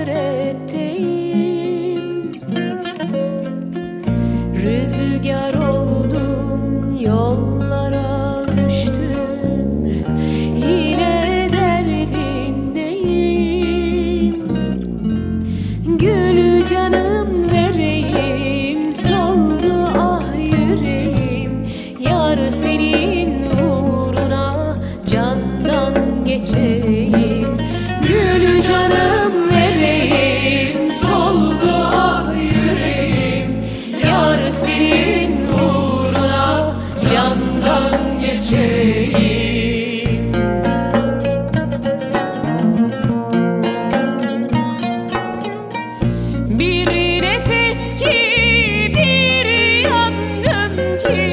hasretteyim. Rüzgar oldum, yollara düştüm, yine derdindeyim. Gülü canım vereyim, soldu ah yüreğim. Yar senin uğruna candan geçeyim. Gülü canım vereyim, soldu ah yüreğim. Yar senin uğruna candan geçeyim. Bir nefes ki bir yangın ki,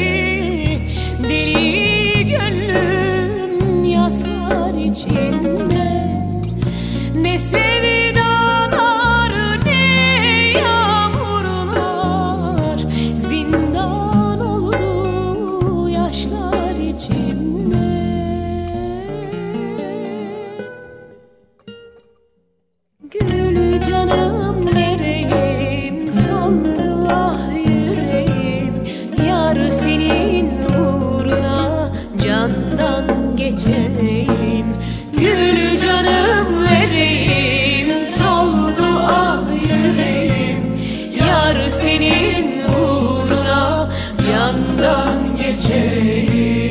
deli gönlüm yaslar içinde. Ne sevdalar ne yağmurlar, zindan oldu yaşlar içimde. Gülü canım vereyim, soldu ah yüreğim. Yar senin uğruna candan geçeyim. Gülü canım vereyim, soldu ah yüreğim. Yar senin uğruna candan geçeyim.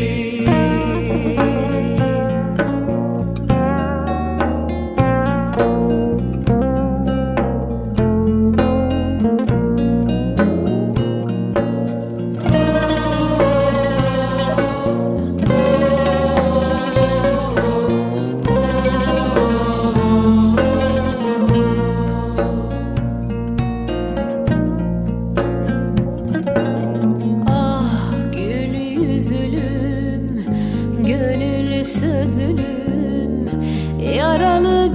Gönül sözlüm, yaralı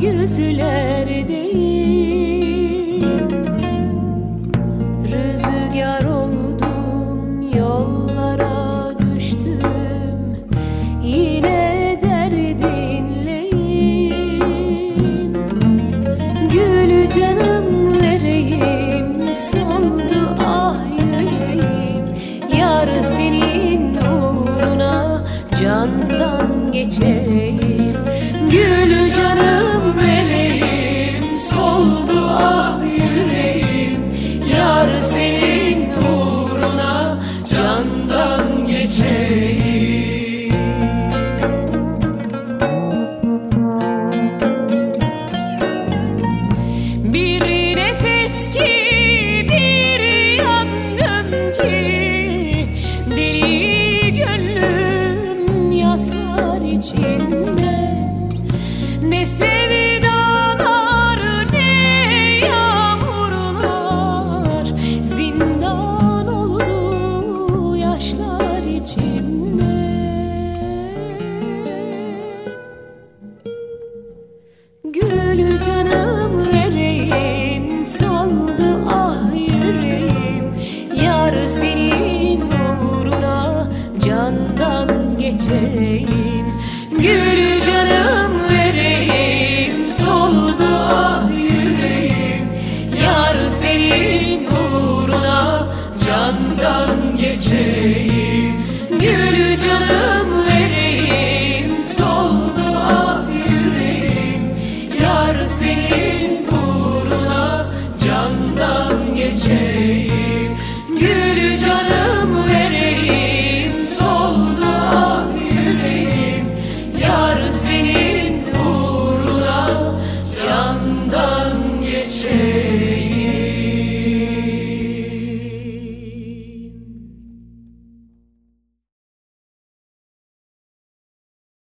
gözlerdeyim. Rüzgar oldum, yollara düştüm, yine derdinleyim. Gülü canım vereyim, soldu ah yüreğim. Yar senin uğruna candan geçeyim. Gülü canım vereyim, soldu ah yüreğim. Yar senin uğruna candan geçeyim. Bir nefes ki bir yangın ki, deli gönlüm yaslar içinde. Ne sevdalar ne yağmurlar, zindan oldu yaşlar içimde. Gülü canım vereyim, soldu ah yüreğim. Yar senin uğruna candan geçeyim.